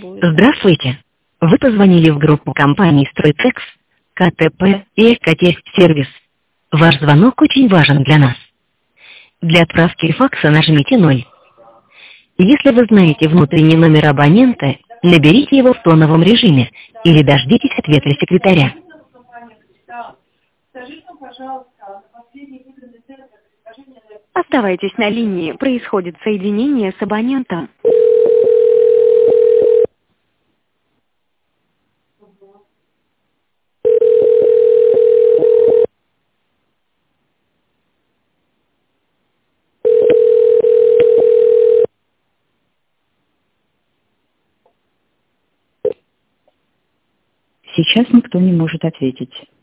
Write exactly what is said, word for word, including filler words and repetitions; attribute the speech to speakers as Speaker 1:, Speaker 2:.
Speaker 1: будет.
Speaker 2: Здравствуйте. Вы позвонили в группу компании «Стройтекс», КТП и «Экотехсервис». Ваш звонок очень важен для нас. Для отправки факса нажмите ноль. Если вы знаете внутренний номер абонента, наберите его в тоновом режиме или дождитесь ответа секретаря.
Speaker 1: Оставайтесь на линии, происходит соединение с абонентом.
Speaker 3: Сейчас никто не может ответить.